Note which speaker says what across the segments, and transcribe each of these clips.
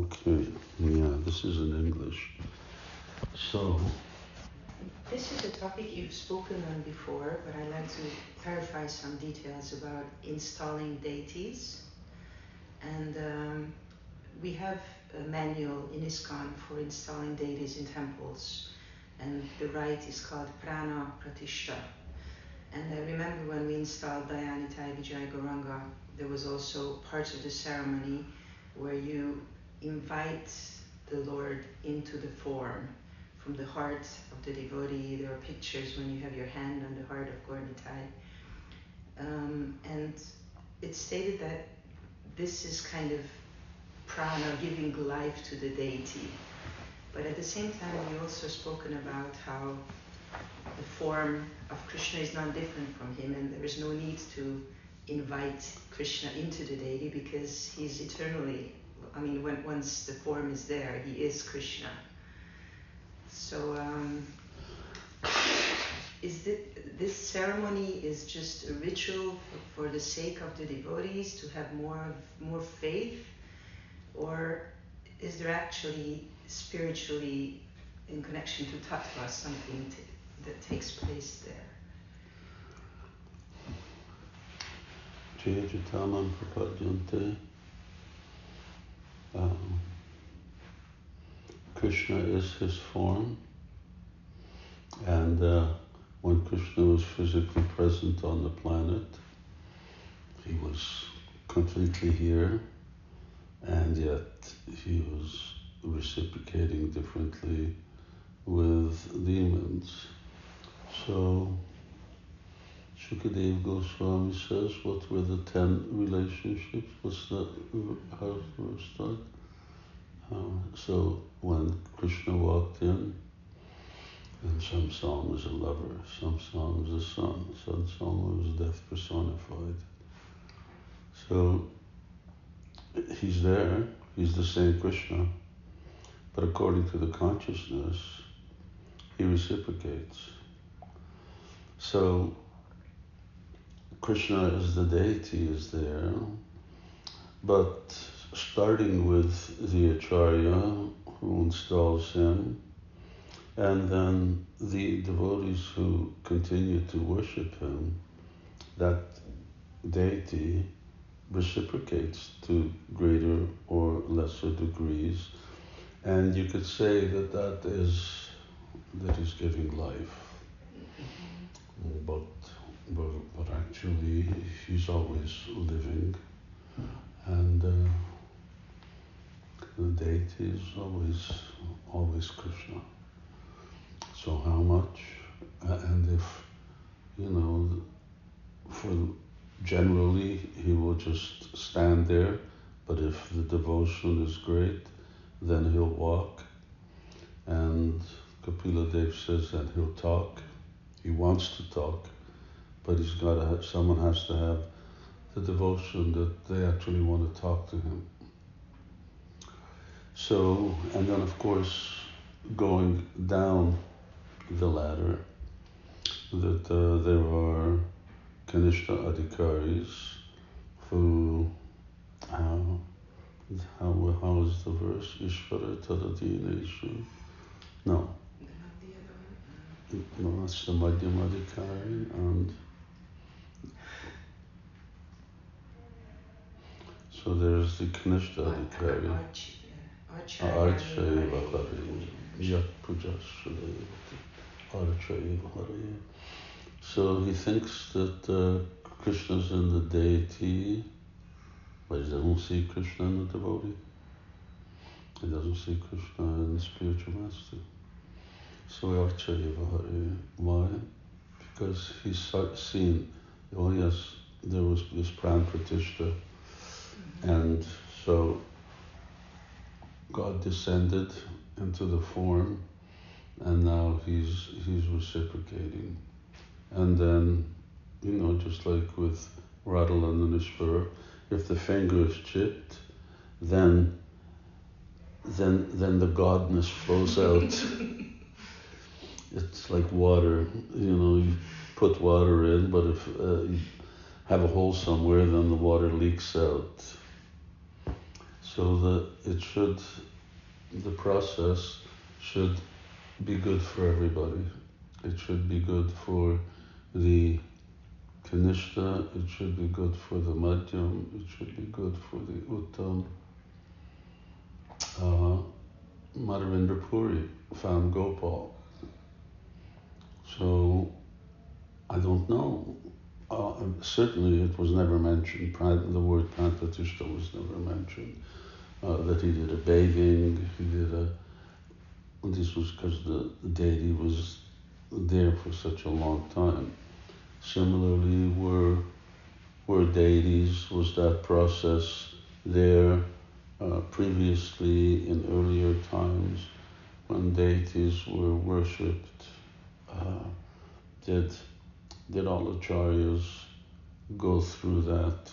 Speaker 1: Okay, yeah, this is in English. So,
Speaker 2: this is a topic you've spoken on before, but I'd like to clarify some details about installing deities. And we have a manual in ISKCON for installing deities in temples, and the rite is called Prana Pratishta. And I remember when we installed Dayanitai Vijay Gauranga, there was also part of the ceremony where you invite the Lord into the form from the heart of the devotee. There are pictures when you have your hand on the heart of Gaur Nitai. And it's stated that this is kind of prana, giving life to the deity. But at the same time, we also spoken about how the form of Krishna is not different from him, and there is no need to invite Krishna into the deity because he's eternally, once the form is there, he is Krishna. So this ceremony is just a ritual for the sake of the devotees to have more faith, or is there actually spiritually, in connection to tattva, something that takes place there?
Speaker 1: Jayajitaman Prapadyante. Krishna is his form, and when Krishna was physically present on the planet, he was completely here, and yet he was reciprocating differently with demons. So Shukadev Goswami says, what were the 10 relationships? What's that? How it was started? So when Krishna walked in, and Samsama was a lover, Samsama was a son, Samsama was death personified. So he's there, he's the same Krishna, but according to the consciousness, he reciprocates. So Krishna as the deity is there, but starting with the Acharya who installs him, and then the devotees who continue to worship him, that deity reciprocates to greater or lesser degrees. And you could say that is giving life. But actually he's always living, and the deity is always Krishna. So how much? And if, generally he will just stand there, but if the devotion is great, then he'll walk. And Kapila Dev says that he'll talk. He wants to talk, but someone has to have the devotion that they actually want to talk to him. So, and then of course, going down the ladder, that there are Kanishta Adhikaris who, how is the verse? Ishvara Tadadineshu? No, that's the Madhyama Adhikari, and so there's the Kanishta Adhikari. Archayeva Hare, Yat Pujashale, Archayeva Hare. So he thinks that Krishna's in the deity, but he doesn't see Krishna in the devotee. He doesn't see Krishna in the spiritual master. So Archayeva Hare. Why? Because he's seen, oh yes, there was this Pran Pratishta, and so God descended into the form, and now he's reciprocating. And then, just like with Radhalandanishvara, if the finger is chipped, then the godness flows out. It's like water, you put water in, but if you have a hole somewhere, then the water leaks out. So that the process should be good for everybody. It should be good for the Kanishta, it should be good for the Madhyam, it should be good for the Uttam. Madhavendra Puri found Gopal. So, I don't know. Certainly it was never mentioned, the word Pranpratishtha was never mentioned. That he did a bathing, this was because the deity was there for such a long time. Similarly, were deities, was that process there previously in earlier times when deities were worshipped? Did all acharyas go through that?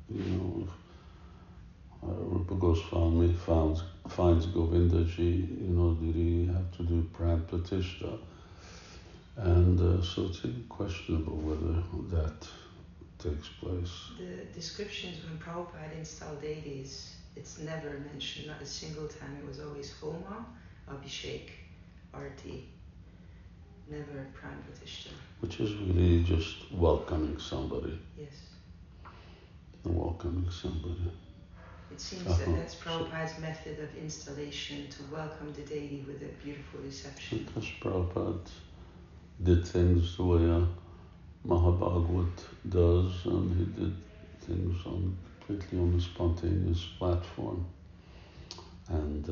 Speaker 1: Rupa Goswami finds Govindaji, did he have to do Pranpratishtha? And so it's questionable whether that takes place.
Speaker 2: The descriptions when Prabhupada installed deities, it's never mentioned, not a single time. It was always Homa, Abhishek, Arti, never Pranpratishtha.
Speaker 1: Which is really just welcoming somebody.
Speaker 2: Yes.
Speaker 1: Welcoming somebody.
Speaker 2: It seems that that's Prabhupada's method of installation, to welcome the deity with a beautiful reception.
Speaker 1: Because Prabhupada did things the way Mahabhagavad does, and he did things completely on a spontaneous platform. And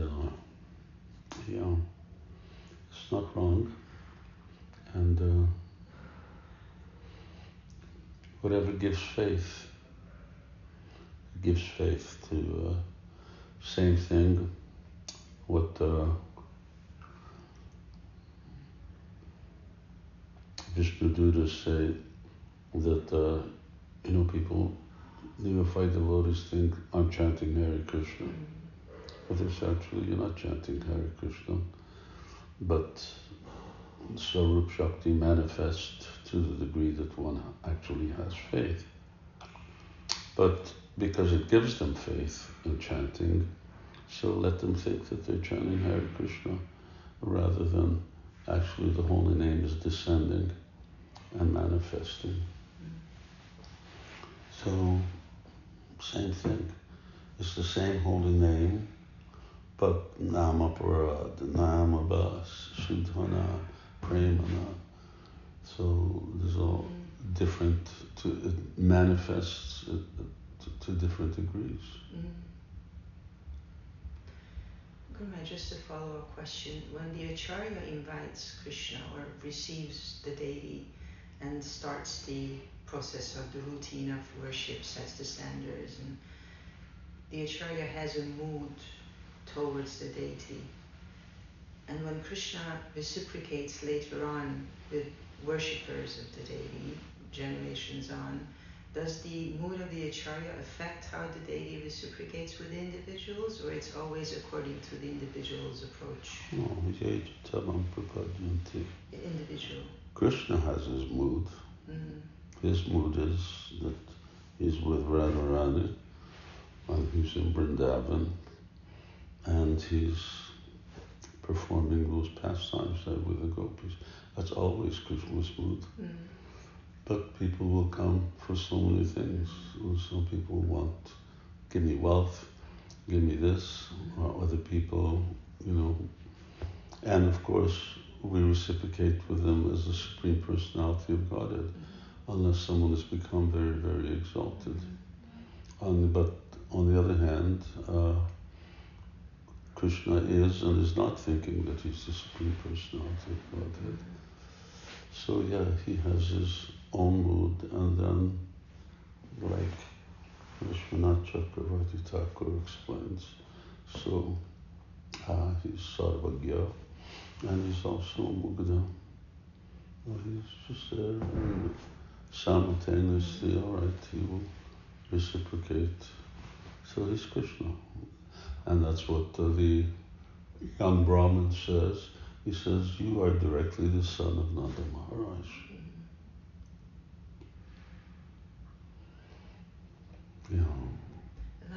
Speaker 1: it's not wrong. And whatever gives faith to same thing. What Vishnu Dutas say, that people, neophyte devotees think I'm chanting Hare Krishna, but it's actually you're not chanting Hare Krishna, but Swarup Shakti manifests to the degree that one actually has faith. But because it gives them faith in chanting, so let them think that they're chanting Hare Krishna, rather than actually the holy name is descending and manifesting. So, same thing. It's the same holy name, but Nama Parad, Nama Bas, Shuddhana, Premana. So there's all different, it manifests to different degrees.
Speaker 2: Guruma, just a follow-up question. When the Acharya invites Krishna or receives the deity and starts the process of the routine of worship, sets the standards, and the Acharya has a mood towards the deity. And when Krishna reciprocates later on with worshippers of the deity, generations on, does the mood of the Acharya affect how the deity reciprocates with the individuals, or it's always according to the individual's approach?
Speaker 1: No,
Speaker 2: The individual.
Speaker 1: Krishna has his mood. His mood is that he's with Radharani, and he's in Vrindavan, and he's performing those pastimes there with the gopis. That's always Krishna's mood. But people will come for so many things. Some people want, give me wealth, give me this, or other people, And of course, we reciprocate with them as the Supreme Personality of Godhead, unless someone has become very, very exalted. But on the other hand, Krishna is and is not thinking that he's the Supreme Personality of Godhead. So yeah, he has his own mood, and then, like Vishwanath Chakravarti Thakur explains, so he's Sarvagya, and he's also Mugdha. He's just there, and simultaneously, all right, he will reciprocate. So he's Krishna. And that's what the young Brahmin says. He says, you are directly the son of Nanda Maharaj.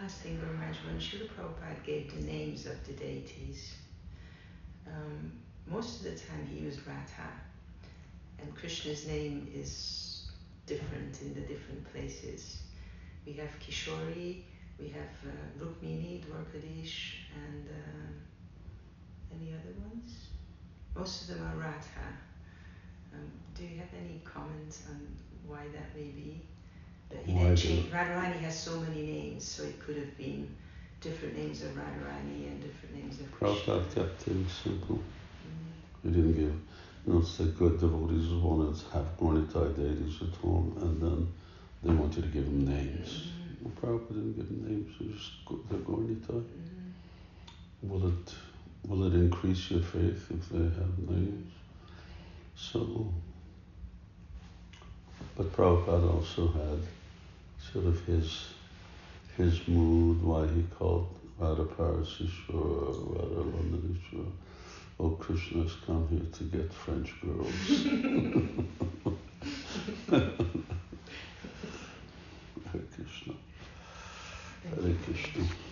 Speaker 2: last thing, Guru Maharaj, when Srila Prabhupada gave the names of the deities, most of the time he used Radha, and Krishna's name is different in the different places. We have Kishori, we have Rukmini, Dwarkadish, and any other ones? Most of them are Radha. Do you have any comments on why that may be? That he didn't change. Radharani has so many names, so it could have been different names of Radharani and different names of Krishna.
Speaker 1: Prabhupada kept things simple. He didn't give, it's like good devotees wanted to have Gaurnitai deities at home, and then they wanted to give them names. Well, Prabhupada didn't give them names, it was just the Gaurnitai. Will it increase your faith if they have names? So, but Prabhupada also had sort of his mood, why he called Radha Parasishwara, Radha Landanishwara. Oh, Krishna's come here to get French girls. Hare Krishna. Hare Krishna.